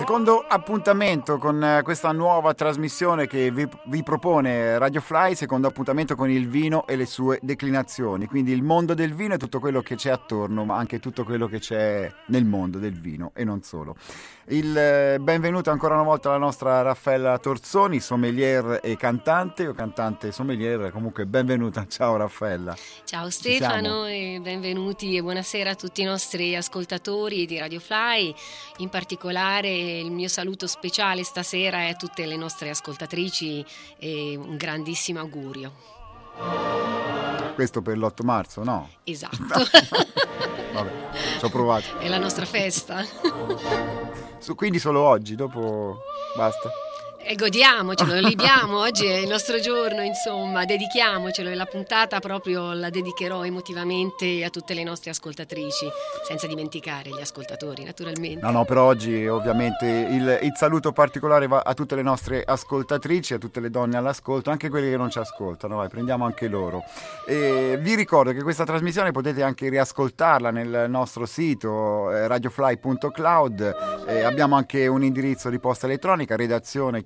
Secondo appuntamento con questa nuova trasmissione che vi propone Radio Fly, secondo appuntamento con il vino e le sue declinazioni, quindi il mondo del vino e tutto quello che c'è attorno, ma anche tutto quello che c'è nel mondo del vino e non solo. Il benvenuto ancora una volta alla nostra Raffaella Torzoni, sommelier e cantante, o cantante e sommelier, comunque benvenuta, ciao Raffaella. Ciao Stefano e benvenuti e buonasera a tutti i nostri ascoltatori di Radio Fly, in particolare il mio saluto speciale stasera è a tutte le nostre ascoltatrici e un grandissimo augurio. Questo per l'8 marzo, no? Esatto. Vabbè, ci ho provato. È la nostra festa. Quindi solo oggi, dopo basta. E godiamocelo, libiamo, oggi è il nostro giorno, insomma, dedichiamocelo e la puntata proprio la dedicherò emotivamente a tutte le nostre ascoltatrici, senza dimenticare gli ascoltatori, naturalmente. No, però oggi ovviamente il saluto particolare va a tutte le nostre ascoltatrici, a tutte le donne all'ascolto, anche quelle che non ci ascoltano, vai, prendiamo anche loro. E vi ricordo che questa trasmissione potete anche riascoltarla nel nostro sito radiofly.cloud, abbiamo anche un indirizzo di posta elettronica, redazione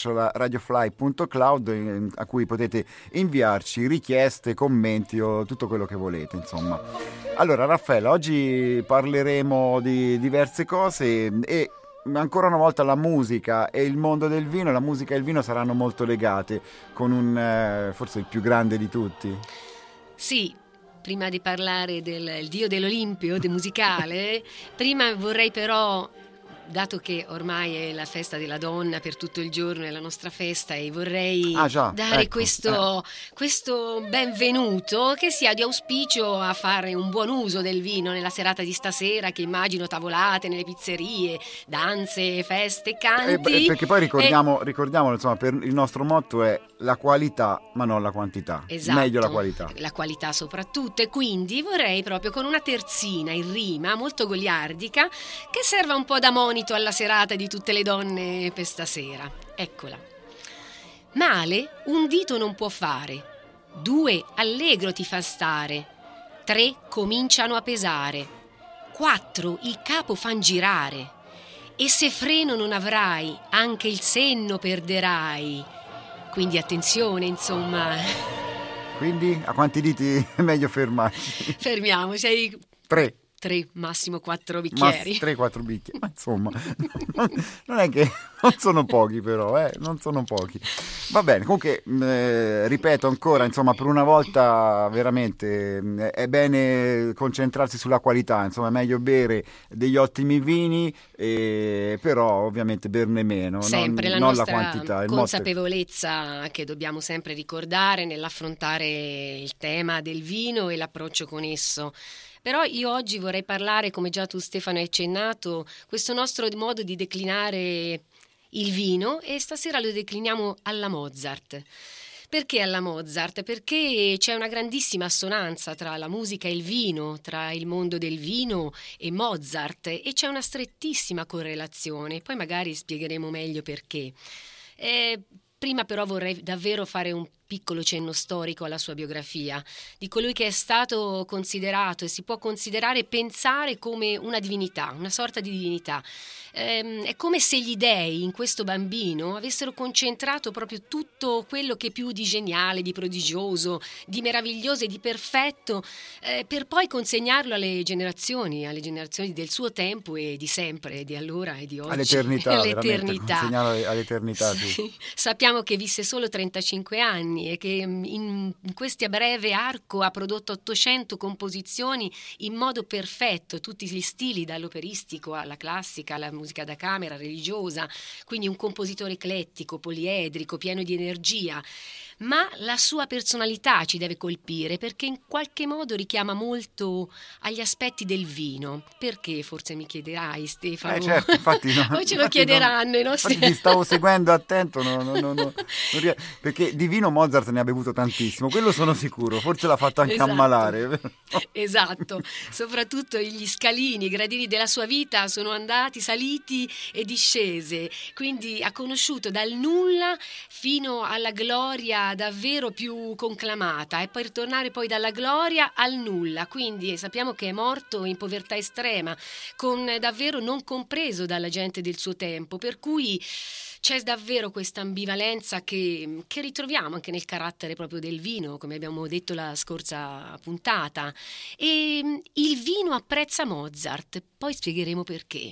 @radiofly.cloud, a cui potete inviarci richieste, commenti o tutto quello che volete, insomma. Allora Raffaella, oggi parleremo di diverse cose e ancora una volta la musica e il mondo del vino, la musica e il vino saranno molto legate, con un forse il più grande di tutti. Sì. Prima di parlare del dio dell'Olimpio, del musicale, prima vorrei però, dato che ormai è la festa della donna per tutto il giorno, è la nostra festa, e vorrei dare questo benvenuto che sia di auspicio a fare un buon uso del vino nella serata di stasera, che immagino tavolate nelle pizzerie, danze, feste, canti. Perché poi ricordiamolo, insomma, per il nostro motto è la qualità ma non la quantità. Esatto, meglio la qualità. La qualità soprattutto, e quindi vorrei proprio con una terzina in rima molto goliardica che serva un po' da monito alla serata di tutte le donne per stasera. Eccola. Male un dito non può fare, 2 allegro ti fa stare, 3 cominciano a pesare, 4 il capo fan girare, e se freno non avrai anche il senno perderai. Quindi attenzione, insomma. Quindi a quanti diti è meglio fermarsi? Fermiamoci. 3, massimo 4 bicchieri. 3-4 bicchieri, ma insomma non è che non sono pochi, però non sono pochi. Va bene, comunque ripeto ancora, insomma, per una volta veramente è bene concentrarsi sulla qualità, insomma è meglio bere degli ottimi vini, però ovviamente berne meno, sempre non la nostra la quantità. consapevolezza che dobbiamo sempre ricordare nell'affrontare il tema del vino e l'approccio con esso. Però io oggi vorrei parlare, come già tu Stefano hai accennato, questo nostro modo di declinare il vino, e stasera lo decliniamo alla Mozart. Perché alla Mozart? Perché c'è una grandissima assonanza tra la musica e il vino, tra il mondo del vino e Mozart, e c'è una strettissima correlazione, poi magari spiegheremo meglio perché. Prima però vorrei davvero fare un piccolo cenno storico alla sua biografia, di colui che è stato considerato e si può considerare e pensare come una divinità, una sorta di divinità. È come se gli dei in questo bambino avessero concentrato proprio tutto quello che più di geniale, di prodigioso, di meraviglioso e di perfetto, per poi consegnarlo alle generazioni del suo tempo e di sempre, di allora e di oggi. All'eternità. Consegnarlo all'eternità. Sì. Sappiamo che visse solo 35 anni e che in questo breve arco ha prodotto 800 composizioni in modo perfetto, tutti gli stili, dall'operistico alla classica, alla musica da camera, religiosa, quindi un compositore eclettico, poliedrico, pieno di energia. Ma la sua personalità ci deve colpire, perché in qualche modo richiama molto agli aspetti del vino. Perché, forse mi chiederai, Stefano? Certo, infatti no. Poi ce lo chiederanno i nostri. Infatti ti stavo seguendo attento, perché di vino Mozart ne ha bevuto tantissimo, quello sono sicuro, forse l'ha fatto anche ammalare. Esatto, soprattutto gli scalini, i gradini della sua vita sono andati, saliti e discese, quindi ha conosciuto dal nulla fino alla gloria vita davvero più conclamata e per tornare poi dalla gloria al nulla. Quindi sappiamo che è morto in povertà estrema, con davvero non compreso dalla gente del suo tempo, per cui c'è davvero questa ambivalenza che ritroviamo anche nel carattere proprio del vino, come abbiamo detto la scorsa puntata. E il vino apprezza Mozart, poi spiegheremo perché.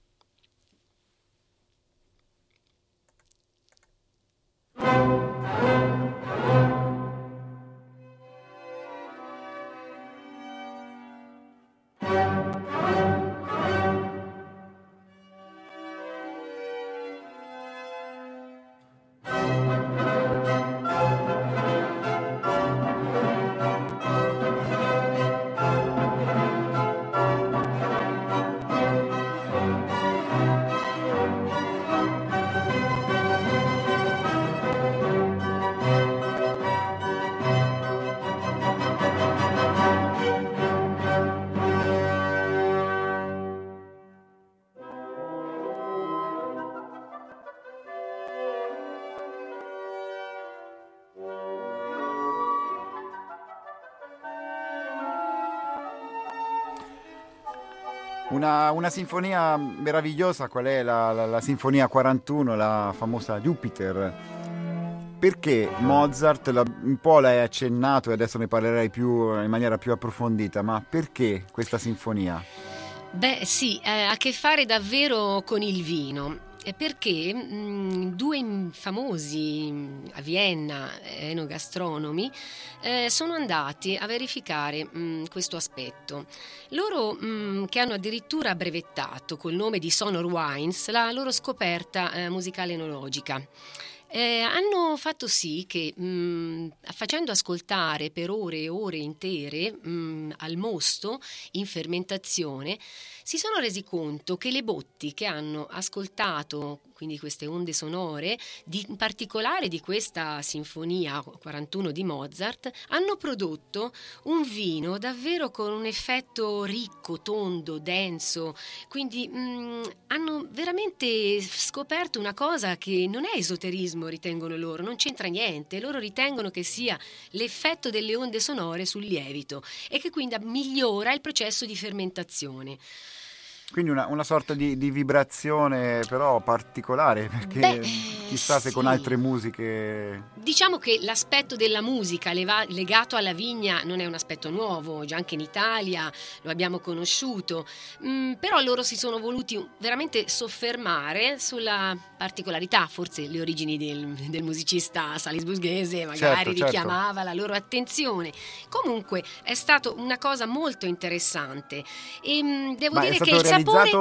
Una sinfonia meravigliosa, qual è la sinfonia 41, la famosa Jupiter? Perché Mozart, un po' l'hai accennato e adesso ne parlerei in maniera più approfondita, ma perché questa sinfonia? Beh sì, ha a che fare davvero con il vino. Perché due famosi a Vienna enogastronomi sono andati a verificare questo aspetto. Loro che hanno addirittura brevettato col nome di Sonor Wines la loro scoperta musicale enologica. Hanno fatto sì che facendo ascoltare per ore e ore intere al mosto in fermentazione si sono resi conto che le botti che hanno ascoltato, quindi queste onde sonore, in particolare di questa sinfonia 41 di Mozart, hanno prodotto un vino davvero con un effetto ricco, tondo, denso, quindi hanno veramente scoperto una cosa che non è esoterismo, ritengono loro, non c'entra niente, loro ritengono che sia l'effetto delle onde sonore sul lievito e che quindi migliora il processo di fermentazione. Quindi una sorta di vibrazione però particolare, perché chissà se con altre musiche... Diciamo che l'aspetto della musica legato alla vigna non è un aspetto nuovo, già anche in Italia lo abbiamo conosciuto, però loro si sono voluti veramente soffermare sulla particolarità, forse le origini del musicista salisburghese magari richiamava la loro attenzione. Comunque è stato una cosa molto interessante e devo dire che il sapore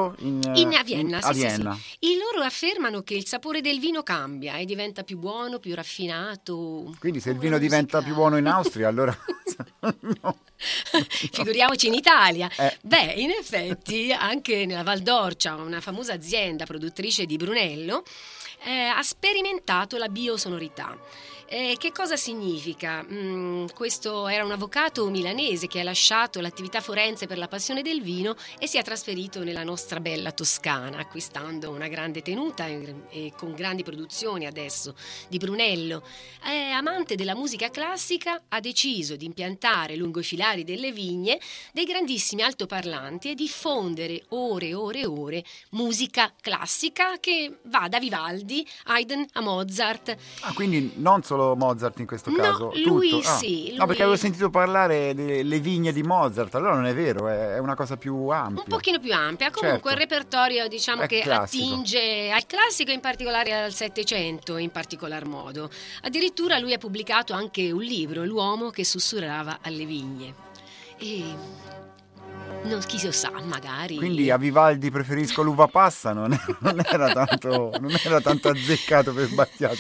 a Vienna, a Vienna. Sì. Loro affermano che il sapore del vino cambia e diventa più buono, più raffinato. Quindi se il vino diventa più buono in Austria, allora no. Figuriamoci in Italia. Beh, in effetti anche nella Val d'Orcia, una famosa azienda produttrice di Brunello ha sperimentato la biosonorità. Che cosa significa? Questo era un avvocato milanese che ha lasciato l'attività forense per la passione del vino e si è trasferito nella nostra bella Toscana, acquistando una grande tenuta e con grandi produzioni adesso di Brunello. Amante della musica classica, ha deciso di impiantare lungo i filari delle vigne dei grandissimi altoparlanti e diffondere ore e ore e ore musica classica che va da Vivaldi, Haydn a Mozart. Quindi non solo Mozart in questo caso? No, lui tutto. sì. Lui... No, perché avevo sentito parlare delle vigne di Mozart, allora non è vero, è una cosa più ampia. Un pochino più ampia, comunque il repertorio diciamo è che classico. Attinge al classico e in particolare al Settecento in particolar modo. Addirittura lui ha pubblicato anche un libro, L'uomo che sussurrava alle vigne. E... non chi lo sa, magari. Quindi a Vivaldi preferisco l'uva passa, non era tanto azzeccato per Battiato.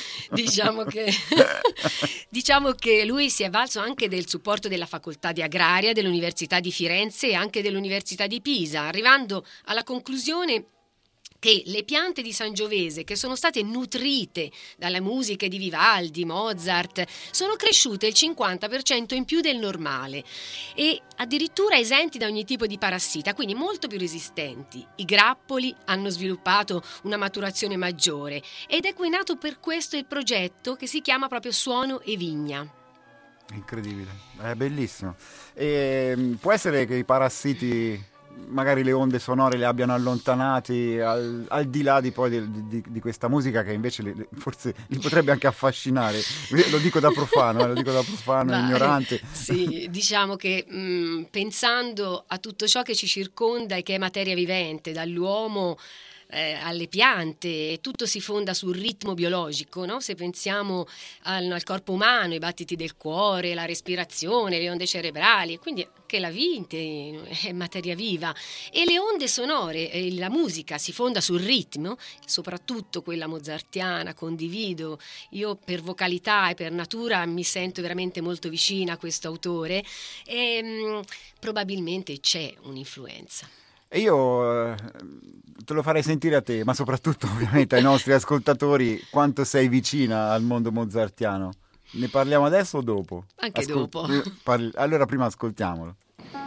Diciamo che lui si è valso anche del supporto della facoltà di agraria dell'Università di Firenze e anche dell'Università di Pisa, arrivando alla conclusione che le piante di Sangiovese, che sono state nutrite dalle musiche di Vivaldi, Mozart, sono cresciute il 50% in più del normale e addirittura esenti da ogni tipo di parassita, quindi molto più resistenti. I grappoli hanno sviluppato una maturazione maggiore ed è qui nato per questo il progetto che si chiama proprio Suono e Vigna. Incredibile, è bellissimo. E può essere che i parassiti, magari le onde sonore, le abbiano allontanati al di là di poi di questa musica che invece forse li potrebbe anche affascinare. Lo dico da profano, ignorante. Sì, diciamo che pensando a tutto ciò che ci circonda e che è materia vivente, dall'uomo alle piante, tutto si fonda sul ritmo biologico, no? Se pensiamo al corpo umano, i battiti del cuore, la respirazione, le onde cerebrali, quindi anche la vita è materia viva, e le onde sonore, la musica si fonda sul ritmo, soprattutto quella mozartiana. Condivido, io per vocalità e per natura mi sento veramente molto vicina a questo autore e probabilmente c'è un'influenza. E io te lo farei sentire a te, ma soprattutto ovviamente ai nostri ascoltatori, quanto sei vicina al mondo mozartiano. Ne parliamo adesso o dopo? Anche dopo. Allora prima ascoltiamolo.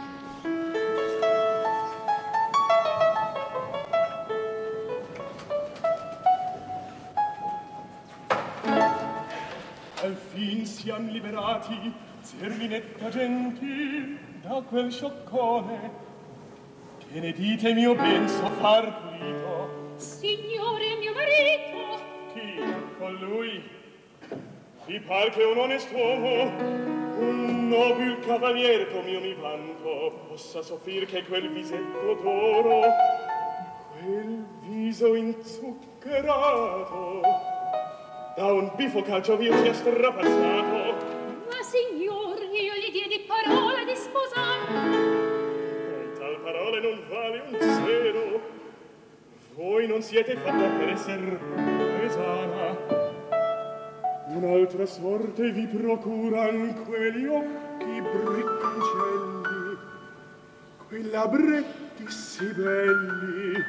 Al fin siam liberati, Zerminetta gentil, da quel scioccone. Che ne dite, mio ben so far pulito? Signore mio marito. Chi? Colui? Vi par che un onest'uomo, un nobil cavalier com'io mi vanto, possa soffrir che quel visetto d'oro, quel viso inzuccherato, da un bifo calcio mio sia strapazzato. Ma signor, io gli diedi parola di sposar. Parole non vale un zero. Voi non siete fatta per esser paesana. Un'altra sorte vi procuran quegli occhi briccancelli, quei labbretti sì belli,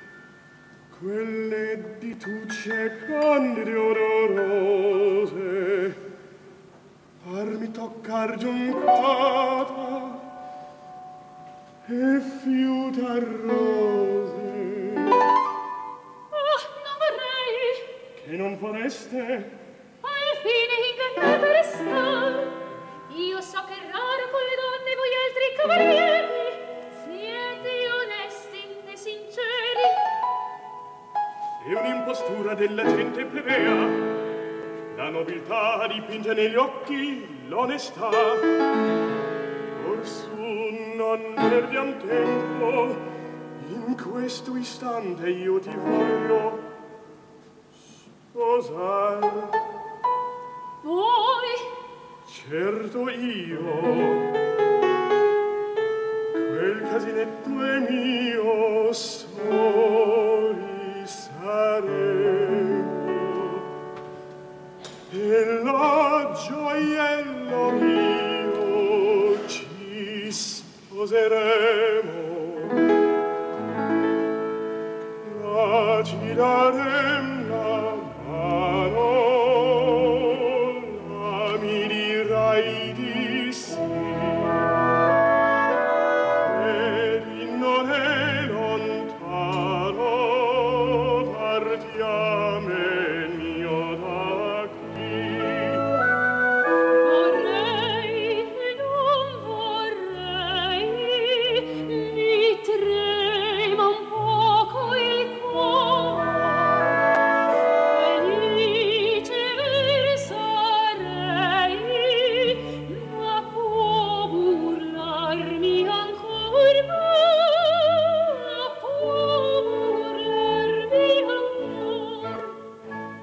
quelle ditucce candide odorose, farmi toccar giuncata e fiuta rose. Oh, non vorrei. Che non vorreste? Al fine ingannata restar. Io so che raro con le donne voi altri cavalieri siete onesti e sinceri. È un'impostura della gente plebea, la nobiltà dipinge negli occhi l'onestà. Orsù non perdiam tempo, in questo istante io ti voglio sposar. Voi? Certo io, quel casinetto è mio, soli saremo, e la gioiello mio ci sposeremo. La ci darem la mano, la mi dirai di sì, ed in non è lontano partiame mio da qui. Vorrei, non vorrei, mi trema un poco il cuore. Felice sarei, ma può burlarmi ancor me, può burlarmi ancor.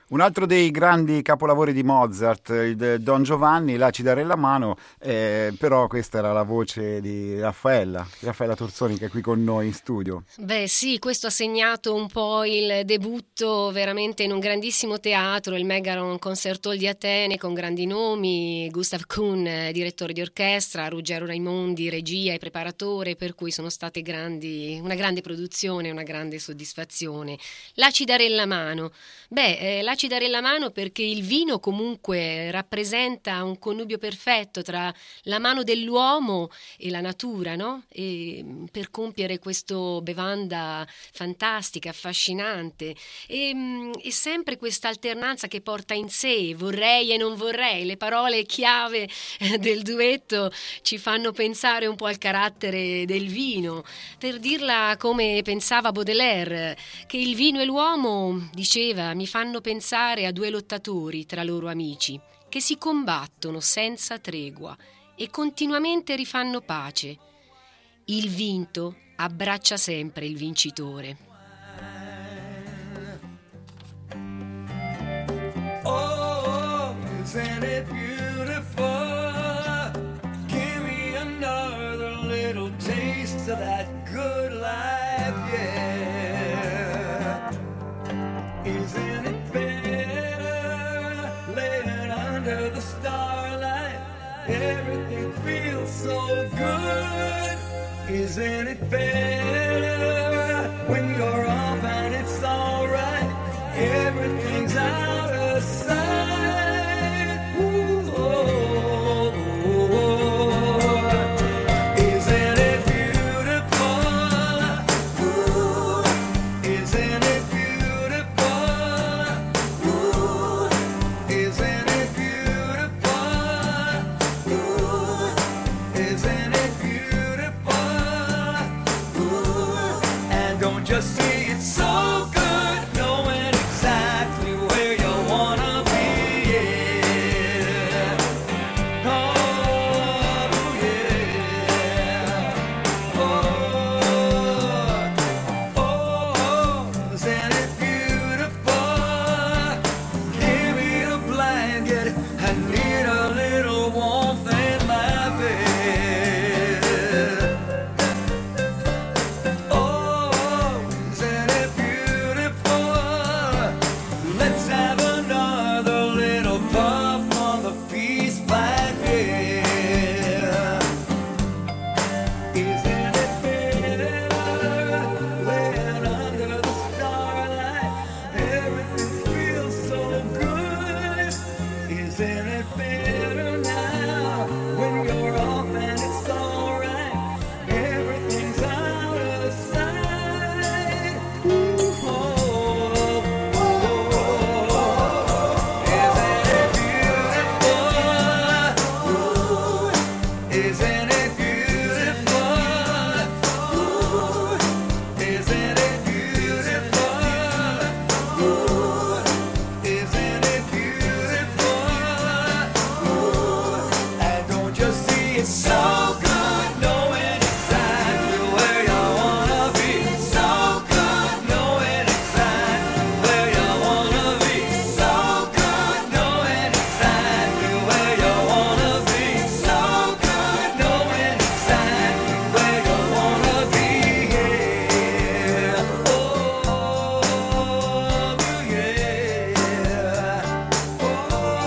Un altro dei grandi capolavori di Mozart, il Don Giovanni, là ci darei la mano, però questa era la voce di Raffaella Torzoni, che è qui con noi in studio. Beh sì, questo ha segnato un po' il debutto veramente in un grandissimo teatro, il Megaron Concert Hall di Atene, con grandi nomi, Gustav Kuhn, direttore di orchestra, Ruggero Raimondi, regia e preparatore, per cui sono state una grande produzione, una grande soddisfazione. Là ci darei la mano. Là ci darei la mano perché il vino comunque rappresenta un connubio perfetto tra la mano dell'uomo e la natura, no? E per compiere questo bevanda fantastica, affascinante, e sempre questa alternanza che porta in sé vorrei e non vorrei. Le parole chiave del duetto ci fanno pensare un po' al carattere del vino, per dirla come pensava Baudelaire, che il vino e l'uomo, diceva, mi fanno pensare a due lottatori tra loro amici che si combattono senza tregua e continuamente rifanno pace. Il vinto abbraccia sempre il vincitore. Oh, isn't it beautiful? Give me another little taste of that good life, yeah. Isn't it better laying under the starlight? Everything feels so good. Isn't it better when you're off and it's alright? Everything's out of sight. Ooh, oh, oh, oh. Isn't it beautiful? Ooh, isn't it beautiful? Ooh, isn't it beautiful? Ooh, isn't it beautiful? Ooh, and don't just see it's so good knowing exactly where you wanna be, yeah. Oh, yeah. Oh, isn't it beautiful? Give me a blanket, I need a little warmth in my bed. Oh, isn't it beautiful? Let's have another little puff on the peace pipe, yeah. Isn't it better laying under the starlight? Everything feels so good. Isn't it better now when you're off and it's alright? Everything's out of sight. Oh, oh, oh. Isn't it beautiful? Ooh, isn't it beautiful? Ooh, isn't it beautiful? Ooh, isn't it beautiful? Ooh, and don't just see it's so good knowing exactly where you wanna be. So good knowing exactly where you wanna be. So good knowing exactly where you wanna be. So good knowing exactly where you wanna be. Yeah. Oh, yeah. Oh.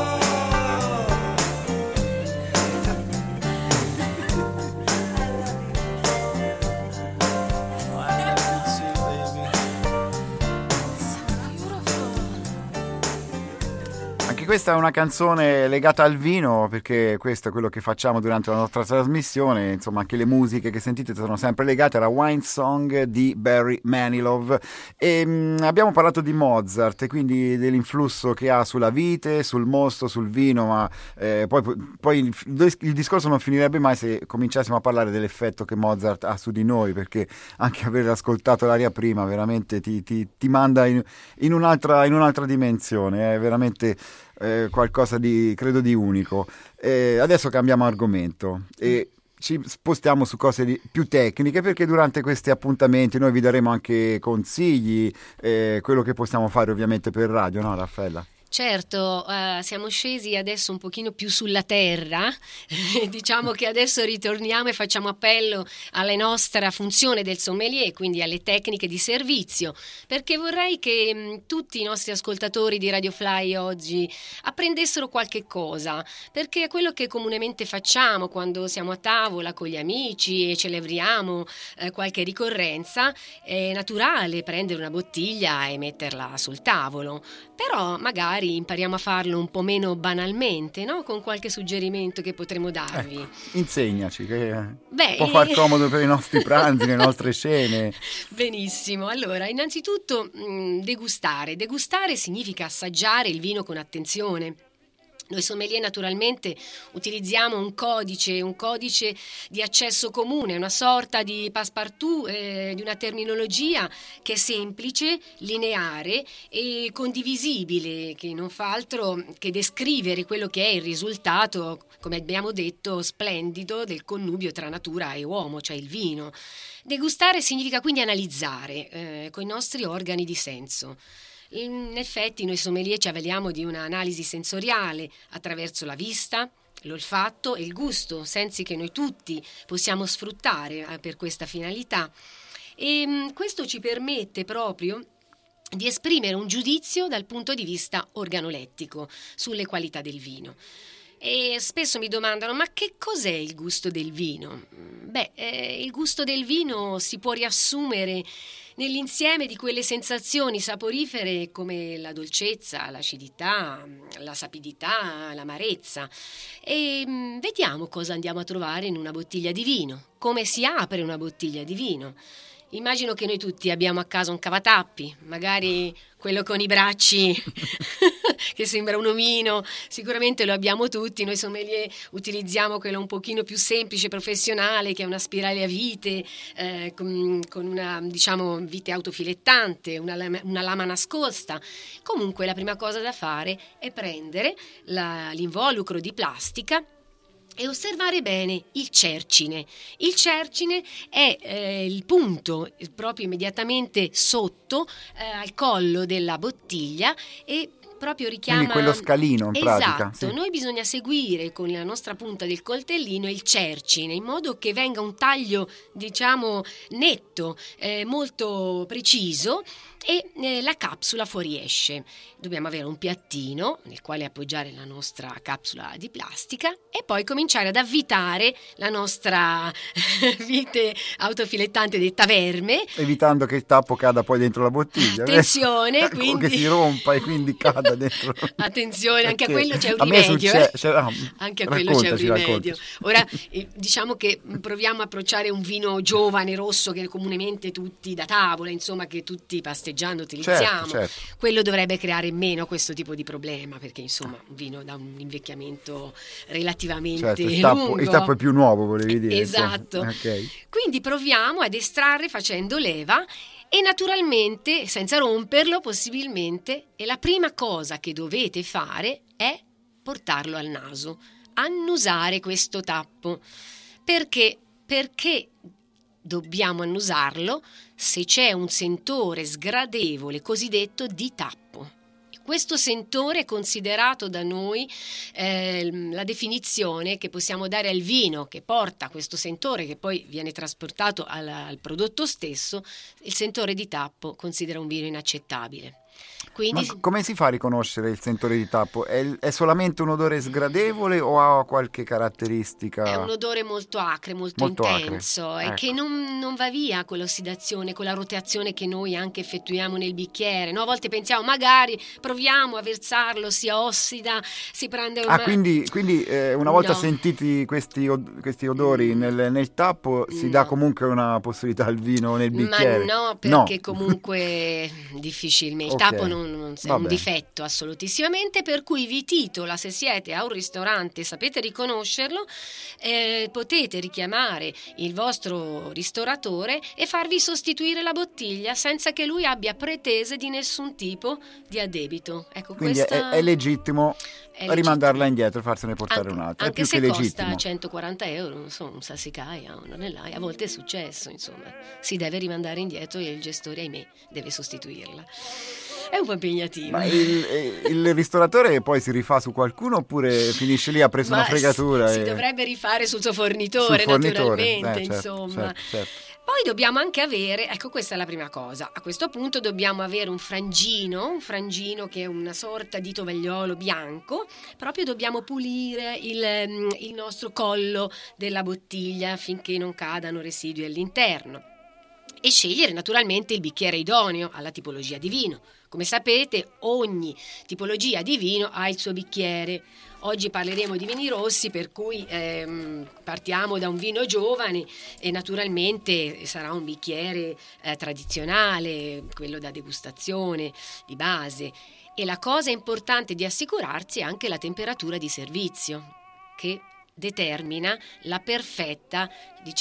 Anche questa è una canzone legata al vino, perché questo è quello che facciamo durante la nostra trasmissione. Insomma, anche le musiche che sentite sono sempre legate alla Wine Song di Barry Manilow. E abbiamo parlato di Mozart e quindi dell'influsso che ha sulla vite, sul mosto, sul vino, ma poi il discorso non finirebbe mai se cominciassimo a parlare dell'effetto che Mozart ha su di noi, perché anche aver ascoltato l'aria prima veramente ti manda in un'altra dimensione, è veramente qualcosa di, credo, di unico. Adesso cambiamo argomento e ci spostiamo su cose più tecniche, perché durante questi appuntamenti noi vi daremo anche consigli, quello che possiamo fare ovviamente per radio, no Raffaella? Certo, siamo scesi adesso un pochino più sulla terra, diciamo che adesso ritorniamo e facciamo appello alla nostra funzione del sommelier, quindi alle tecniche di servizio, perché vorrei che tutti i nostri ascoltatori di Radio Fly oggi apprendessero qualche cosa, perché è quello che comunemente facciamo quando siamo a tavola con gli amici e celebriamo qualche ricorrenza. È naturale prendere una bottiglia e metterla sul tavolo, però magari impariamo a farlo un po' meno banalmente, no? Con qualche suggerimento che potremo darvi. Insegnaci, che può far comodo per i nostri pranzi, le nostre cene. Benissimo, allora innanzitutto degustare. Degustare significa assaggiare il vino con attenzione. Noi sommelier naturalmente utilizziamo un codice di accesso comune, una sorta di passepartout, di una terminologia che è semplice, lineare e condivisibile, che non fa altro che descrivere quello che è il risultato, come abbiamo detto, splendido del connubio tra natura e uomo, cioè il vino. Degustare significa quindi analizzare con i nostri organi di senso. In effetti noi sommelier ci avvaliamo di un'analisi sensoriale attraverso la vista, l'olfatto e il gusto, sensi che noi tutti possiamo sfruttare per questa finalità, e questo ci permette proprio di esprimere un giudizio dal punto di vista organolettico sulle qualità del vino. E spesso mi domandano: ma che cos'è il gusto del vino? Il gusto del vino si può riassumere nell'insieme di quelle sensazioni saporifere come la dolcezza, l'acidità, la sapidità, l'amarezza. E vediamo cosa andiamo a trovare in una bottiglia di vino, come si apre una bottiglia di vino. Immagino che noi tutti abbiamo a casa un cavatappi, magari quello con i bracci che sembra un omino, sicuramente lo abbiamo tutti. Noi sommelier utilizziamo quello un pochino più semplice, professionale, che è una spirale a vite, con una, diciamo, vite autofilettante, una lama nascosta. Comunque la prima cosa da fare è prendere l'involucro di plastica e osservare bene il cercine. Il cercine è il punto proprio immediatamente sotto al collo della bottiglia e proprio richiama... Quindi quello scalino in pratica. Esatto, sì. Noi bisogna seguire con la nostra punta del coltellino il cercine in modo che venga un taglio, diciamo, netto, molto preciso, e la capsula fuoriesce. Dobbiamo avere un piattino nel quale appoggiare la nostra capsula di plastica e poi cominciare ad avvitare la nostra vite autofilettante detta verme, evitando che il tappo cada poi dentro la bottiglia. Attenzione, quindi... che si rompa e quindi cada dentro. Attenzione, anche perché a quello c'è un a me rimedio. anche a quello c'è un rimedio. Ora diciamo che proviamo a approcciare un vino giovane, rosso, che comunemente tutti da tavola, insomma, che tutti pasteggiando utilizziamo. Certo. Quello dovrebbe creare meno questo tipo di problema, perché insomma un vino da un invecchiamento relativamente lungo. Il tappo è più nuovo, volevi dire. Esatto. Okay. Quindi proviamo ad estrarre facendo leva e naturalmente senza romperlo possibilmente, e la prima cosa che dovete fare è portarlo al naso, annusare questo tappo. Perché dobbiamo annusarlo se c'è un sentore sgradevole cosiddetto di tappo. Questo sentore è considerato da noi la definizione che possiamo dare al vino che porta questo sentore, che poi viene trasportato al prodotto stesso. Il sentore di tappo considera un vino inaccettabile. Quindi, ma come si fa a riconoscere il sentore di tappo? È solamente un odore sgradevole o ha qualche caratteristica? È un odore molto acre, molto intenso, acre. E che non va via con l'ossidazione, con la rotazione che noi anche effettuiamo nel bicchiere, no? A volte pensiamo magari proviamo a versarlo, si ossida, si prende quindi una volta sentiti questi odori nel tappo si dà comunque una possibilità al vino nel bicchiere? Ma no, perché comunque difficilmente il tappo non è un difetto assolutissimamente, per cui vi titola, se siete a un ristorante sapete riconoscerlo, potete richiamare il vostro ristoratore e farvi sostituire la bottiglia senza che lui abbia pretese di nessun tipo di addebito. Ecco, quindi è legittimo rimandarla indietro e farsene portare un'altra. Anche è più se che costa legittimo. 140 euro, non so, un salsicaia, non è là, a volte è successo, insomma, si deve rimandare indietro e il gestore, ahimè, deve sostituirla. È un po' impegnativo. Ma il ristoratore poi si rifà su qualcuno oppure finisce lì, ha preso una fregatura? Si dovrebbe rifare sul suo fornitore, naturalmente, certo, insomma. certo. Poi dobbiamo anche avere, ecco, questa è la prima cosa, a questo punto dobbiamo avere un frangino che è una sorta di tovagliolo bianco, proprio dobbiamo pulire il nostro collo della bottiglia finché non cadano residui all'interno. E scegliere naturalmente il bicchiere idoneo alla tipologia di vino. Come sapete, ogni tipologia di vino ha il suo bicchiere. Oggi parleremo di vini rossi, per cui partiamo da un vino giovane e naturalmente sarà un bicchiere tradizionale, quello da degustazione, di base. E la cosa importante di assicurarsi è anche la temperatura di servizio, che determina la perfetta,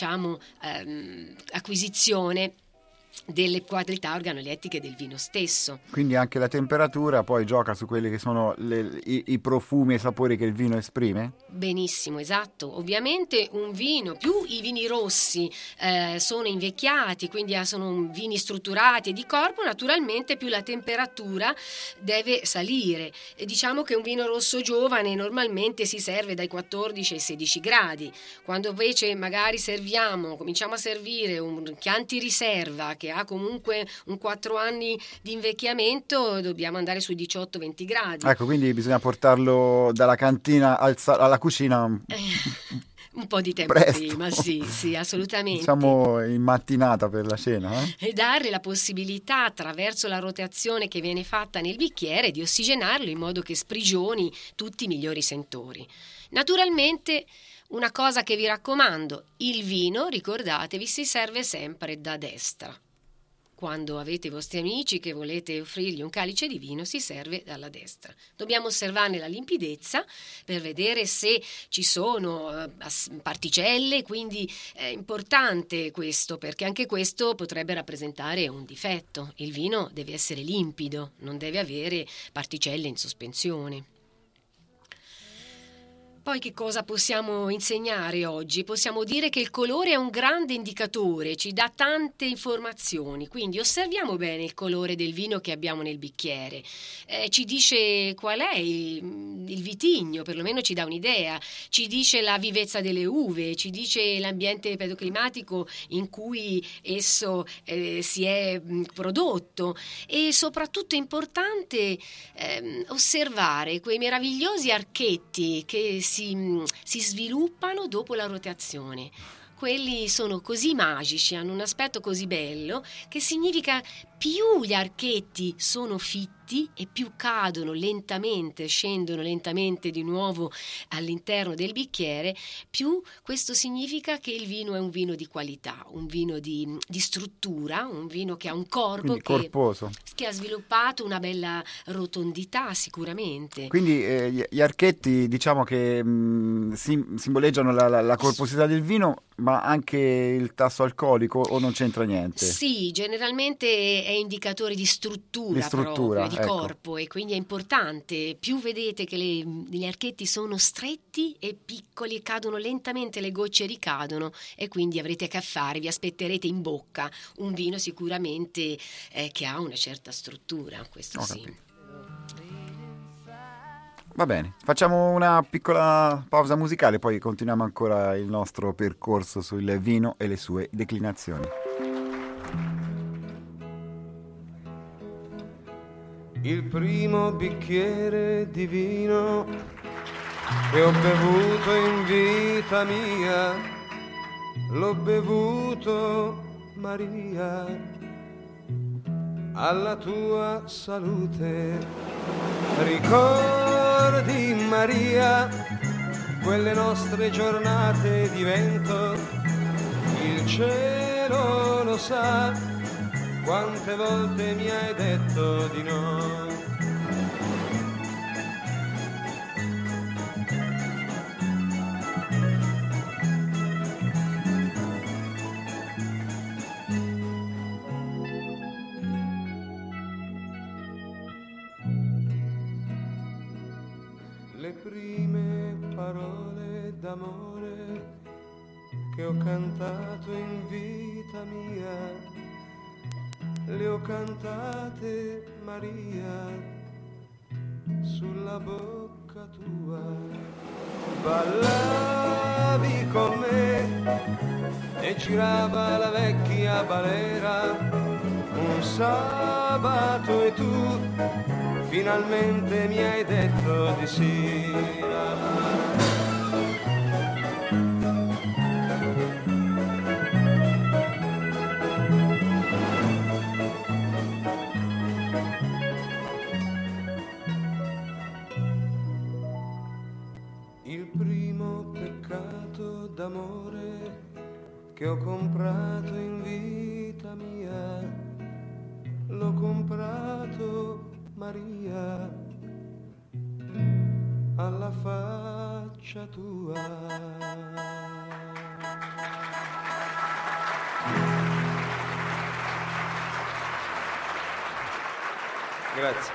acquisizione delle qualità organolettiche del vino stesso. Quindi anche la temperatura poi gioca su quelli che sono i profumi e i sapori che il vino esprime? Benissimo, esatto. Ovviamente un vino, più i vini rossi sono invecchiati, quindi sono vini strutturati e di corpo, naturalmente più la temperatura deve salire. E diciamo che un vino rosso giovane normalmente si serve dai 14 ai 16 gradi. Quando invece magari cominciamo a servire un Chianti Riserva che ha comunque un 4 anni di invecchiamento, dobbiamo andare sui 18-20 gradi. Ecco, quindi bisogna portarlo dalla cantina alla cucina un po' di tempo presto. prima, sì, assolutamente. Diciamo in mattinata per la cena. E dare la possibilità, attraverso la rotazione che viene fatta nel bicchiere, di ossigenarlo in modo che sprigioni tutti i migliori sentori. Naturalmente, una cosa che vi raccomando, il vino, ricordatevi, si serve sempre da destra. Quando avete i vostri amici che volete offrirgli un calice di vino, si serve dalla destra. Dobbiamo osservarne la limpidezza per vedere se ci sono particelle, quindi è importante questo, perché anche questo potrebbe rappresentare un difetto. Il vino deve essere limpido, non deve avere particelle in sospensione. Poi che cosa possiamo insegnare oggi? Possiamo dire che il colore è un grande indicatore, ci dà tante informazioni, quindi osserviamo bene il colore del vino che abbiamo nel bicchiere, ci dice qual è il vitigno, perlomeno ci dà un'idea, ci dice la vivezza delle uve, ci dice l'ambiente pedoclimatico in cui esso si è prodotto, e soprattutto è importante osservare quei meravigliosi archetti che si sviluppano dopo la rotazione. Quelli sono così magici, hanno un aspetto così bello, che significa più gli archetti sono fitti e più cadono lentamente, scendono lentamente di nuovo all'interno del bicchiere, più questo significa che il vino è un vino di qualità, un vino di struttura, un vino che ha un corpo corposo, che ha sviluppato una bella rotondità sicuramente. Quindi gli archetti diciamo che simboleggiano la corposità del vino, ma anche il tasso alcolico, o non c'entra niente? Sì, generalmente è indicatore di struttura proprio, di corpo, e quindi è importante. Più vedete che gli archetti sono stretti e piccoli, cadono lentamente, le gocce ricadono, e quindi avrete a che fare, vi aspetterete in bocca un vino sicuramente che ha una certa struttura, questo sì. Capito. Va bene, facciamo una piccola pausa musicale, poi continuiamo ancora il nostro percorso sul vino e le sue declinazioni. Il primo bicchiere di vino che ho bevuto in vita mia, l'ho bevuto, Maria, alla tua salute. Ricordi, Maria, quelle nostre giornate di vento? Il cielo lo sa, quante volte mi hai detto di no. le prime parole d'amore che ho cantato in vita mia, le ho cantate, Maria, sulla bocca tua. Ballavi con me e girava la vecchia balera un sabato e tu finalmente mi hai detto di sì. Il primo peccato d'amore che ho comprato in vita mia, l'ho comprato, Maria, alla faccia tua. Grazie.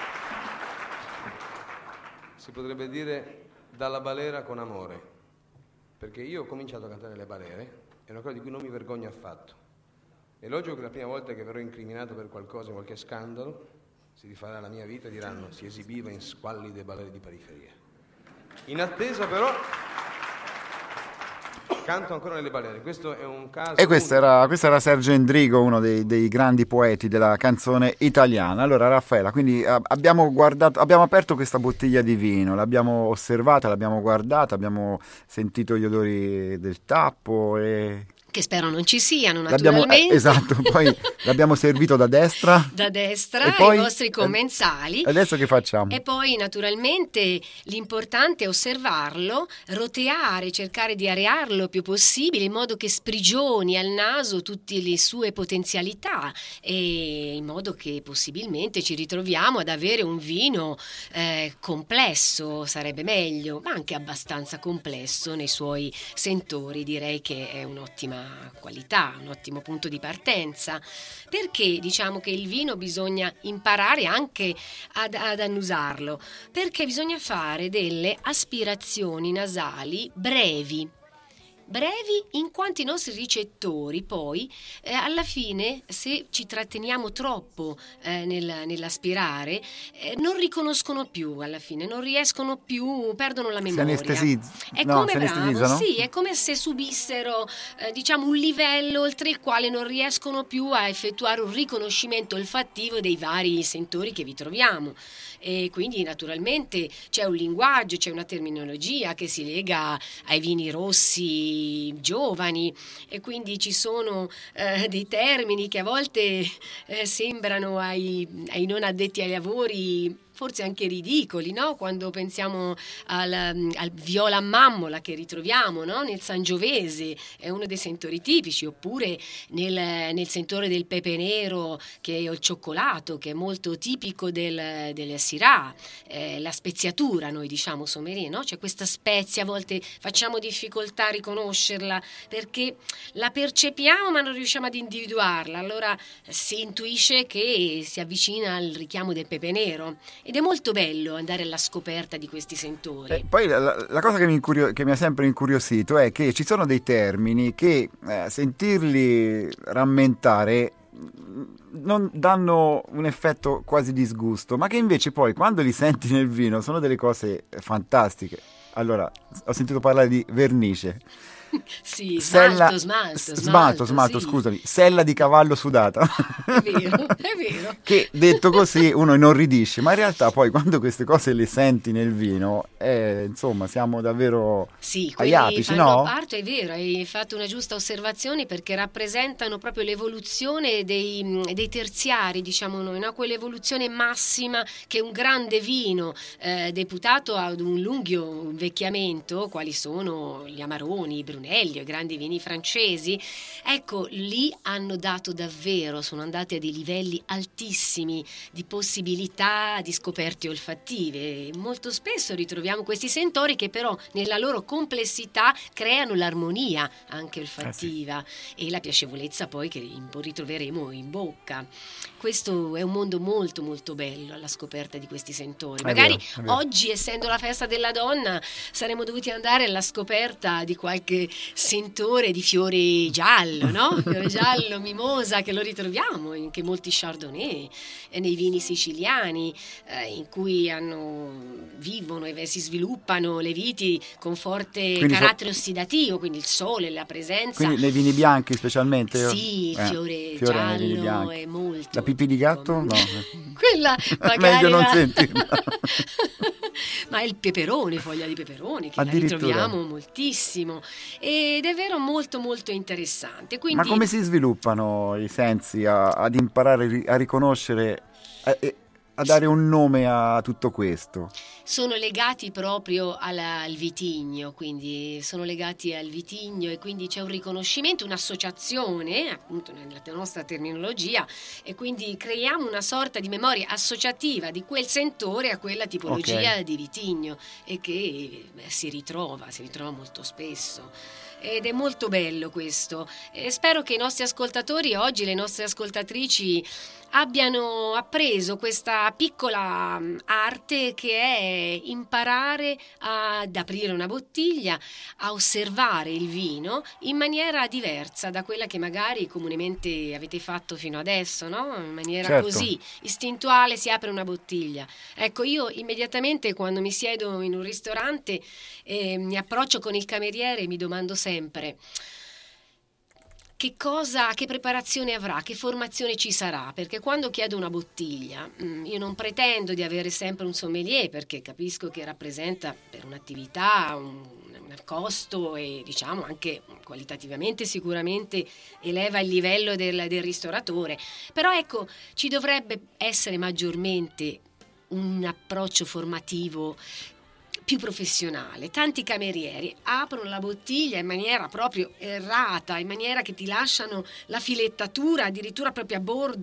Si potrebbe dire dalla balera con amore, perché io ho cominciato a cantare le balere, è una cosa di cui non mi vergogno affatto. È logico che la prima volta che verrò incriminato per qualcosa, in qualche scandalo, si rifarà la mia vita e diranno si esibiva in squallide balere di periferia. In attesa però canto ancora nelle balere, questo è un caso. E questo era Sergio Endrigo, uno dei grandi poeti della canzone italiana. Allora Raffaella, quindi abbiamo aperto questa bottiglia di vino, l'abbiamo osservata, l'abbiamo guardata, abbiamo sentito gli odori del tappo e... che spero non ci siano, naturalmente. Esatto, poi l'abbiamo servito da destra. Da destra, e poi, i vostri commensali. Adesso che facciamo? E poi, naturalmente, l'importante è osservarlo, roteare, cercare di arearlo il più possibile, in modo che sprigioni al naso tutte le sue potenzialità e in modo che possibilmente ci ritroviamo ad avere un vino complesso, sarebbe meglio, ma anche abbastanza complesso nei suoi sentori. Direi che è un'ottima qualità, un ottimo punto di partenza, perché diciamo che il vino bisogna imparare anche ad annusarlo, perché bisogna fare delle aspirazioni nasali brevi in quanto i nostri ricettori poi alla fine, se ci tratteniamo troppo nell'aspirare, non riconoscono più, alla fine non riescono più, perdono la memoria. Si anestetizzano? Sì, è come se subissero diciamo un livello oltre il quale non riescono più a effettuare un riconoscimento olfattivo dei vari sentori che vi troviamo. E quindi naturalmente c'è un linguaggio, c'è una terminologia che si lega ai vini rossi giovani e quindi ci sono dei termini che a volte sembrano ai non addetti ai lavori forse anche ridicoli, no? Quando pensiamo al viola a mammola che ritroviamo, no? Nel Sangiovese, è uno dei sentori tipici, oppure nel sentore del pepe nero, che è il cioccolato, che è molto tipico del Syrah, la speziatura, noi diciamo sommelier, no? C'è questa spezia, a volte facciamo difficoltà a riconoscerla perché la percepiamo ma non riusciamo ad individuarla, allora si intuisce che si avvicina al richiamo del pepe nero. Ed è molto bello andare alla scoperta di questi sentori. Poi la cosa che mi ha sempre incuriosito è che ci sono dei termini che sentirli rammentare non danno un effetto quasi disgusto, ma che invece poi quando li senti nel vino sono delle cose fantastiche. Allora, ho sentito parlare di vernice. Sì, smalto, sì. Scusami, sella di cavallo sudata. È vero. Che detto così uno inorridisce, ma in realtà poi quando queste cose le senti nel vino, insomma, siamo davvero agli apici, no? Parte, è vero, hai fatto una giusta osservazione perché rappresentano proprio l'evoluzione dei terziari, diciamo noi, no? Quell'evoluzione massima che un grande vino deputato ad un lungo invecchiamento, quali sono gli Amaroni, i Brunello, Brunelli o i grandi vini francesi, ecco, lì hanno dato davvero, sono andati a dei livelli altissimi di possibilità di scoperte olfattive. Molto spesso ritroviamo questi sentori che però nella loro complessità creano l'armonia anche olfattiva e la piacevolezza poi che ritroveremo in bocca. Questo è un mondo molto molto bello alla scoperta di questi sentori. Magari è vero. oggi, essendo la festa della donna, saremmo dovuti andare alla scoperta di qualche sentore di fiore giallo, no? Fiore giallo, mimosa, che lo ritroviamo anche molti chardonnay nei vini siciliani, in cui vivono e si sviluppano le viti con forte Quindi carattere ossidativo, quindi il sole, la presenza. Quindi nei vini bianchi specialmente? Sì, il fiore nei vini giallo bianchi. è molto. La pipì di gatto? No. Quella magari Meglio non sentirla. Ma è il peperone, foglia di peperone, che la Addirittura. ritroviamo moltissimo ed è vero molto molto interessante. Quindi, Ma come si sviluppano i sensi ad imparare a riconoscere, a dare un nome a tutto questo? sono legati proprio al vitigno, quindi sono legati al vitigno e quindi c'è un riconoscimento, un'associazione, appunto nella nostra terminologia, e quindi creiamo una sorta di memoria associativa di quel sentore a quella tipologia di vitigno e che si ritrova molto spesso. Ed è molto bello questo. Spero che i nostri ascoltatori oggi, le nostre ascoltatrici, abbiano appreso questa piccola arte che è imparare ad aprire una bottiglia, a osservare il vino in maniera diversa da quella che magari comunemente avete fatto fino adesso, no? In maniera così istintuale si apre una bottiglia. Ecco, io immediatamente quando mi siedo in un ristorante mi approccio con il cameriere e mi domando sempre: che preparazione avrà, che formazione ci sarà, perché quando chiedo una bottiglia io non pretendo di avere sempre un sommelier, perché capisco che rappresenta per un'attività un costo e diciamo anche qualitativamente sicuramente eleva il livello del ristoratore, però ecco, ci dovrebbe essere maggiormente un approccio formativo più professionale. Tanti camerieri aprono la bottiglia in maniera proprio errata, in maniera che ti lasciano la filettatura addirittura proprio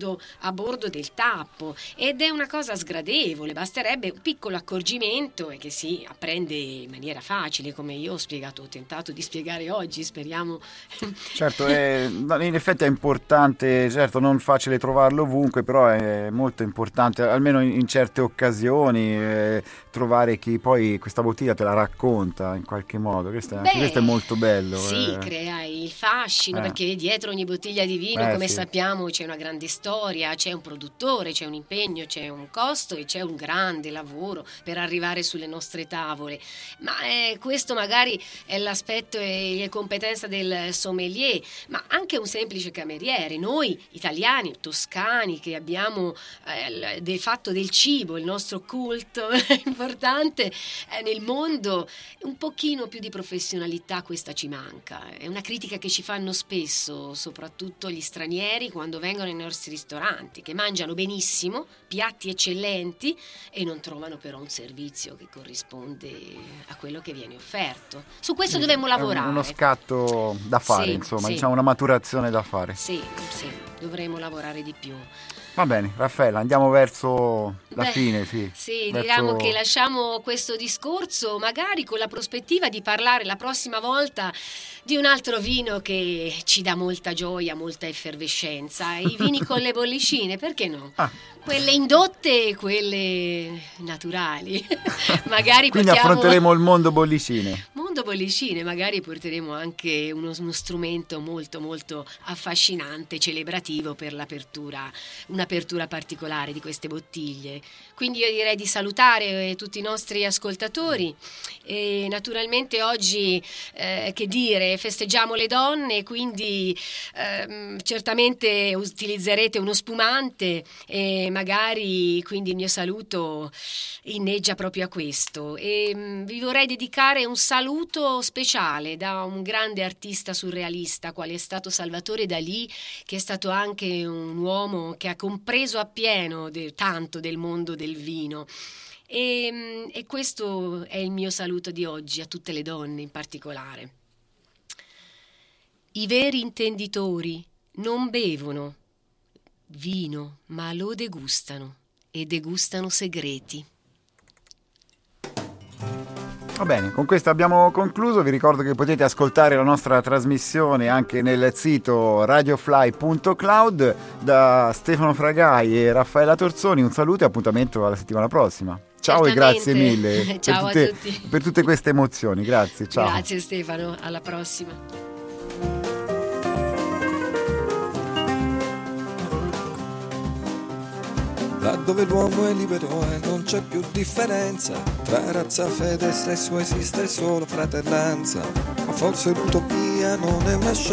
a bordo del tappo, ed è una cosa sgradevole. Basterebbe un piccolo accorgimento e che si apprende in maniera facile, come io ho tentato di spiegare oggi, speriamo. Certo, in effetti è importante, certo non facile trovarlo ovunque, però è molto importante, almeno in certe occasioni, trovare chi poi questa bottiglia te la racconta in qualche modo. Questo è molto bello. Sì, crea il fascino, perché dietro ogni bottiglia di vino, come sappiamo, c'è una grande storia, c'è un produttore, c'è un impegno, c'è un costo e c'è un grande lavoro per arrivare sulle nostre tavole. Ma questo magari è l'aspetto e le competenze del sommelier, ma anche un semplice cameriere. Noi italiani, toscani, che abbiamo del fatto del cibo, il nostro culto importante nel mondo, un pochino più di professionalità questa ci manca. È una critica che ci fanno spesso, soprattutto gli stranieri, quando vengono nei nostri ristoranti, che mangiano benissimo, piatti eccellenti, e non trovano però un servizio che corrisponde a quello che viene offerto. Su questo dovremmo lavorare. È uno scatto da fare, insomma, diciamo una maturazione da fare. Sì, dovremmo lavorare di più. Va bene, Raffaella, andiamo verso la fine, sì. Sì, diciamo che lasciamo questo discorso magari con la prospettiva di parlare la prossima volta di un altro vino che ci dà molta gioia, molta effervescenza, i vini con le bollicine, perché no? Quelle indotte e quelle naturali. Magari quindi affronteremo il mondo bollicine. Bollicine, magari porteremo anche uno strumento molto molto affascinante, celebrativo per un'apertura particolare di queste bottiglie. Quindi io direi di salutare tutti i nostri ascoltatori e naturalmente oggi che dire, festeggiamo le donne, quindi certamente utilizzerete uno spumante e magari quindi il mio saluto inneggia proprio a questo, e vi vorrei dedicare un saluto speciale da un grande artista surrealista quale è stato Salvatore Dalì, che è stato anche un uomo che ha compreso appieno tanto del mondo del vino, e questo è il mio saluto di oggi a tutte le donne in particolare. I veri intenditori non bevono vino, ma lo degustano e degustano segreti. Va bene, con questo abbiamo concluso. Vi ricordo che potete ascoltare la nostra trasmissione anche nel sito radiofly.cloud. Da Stefano Fragai e Raffaella Torzoni un saluto e appuntamento alla settimana prossima. Ciao e grazie mille ciao a tutti. Per tutte queste emozioni. Grazie, ciao. Grazie Stefano, alla prossima. Laddove l'uomo è libero e non c'è più differenza tra razza, fede e sesso, esiste solo fratellanza. Ma forse l'utopia non è una scelta.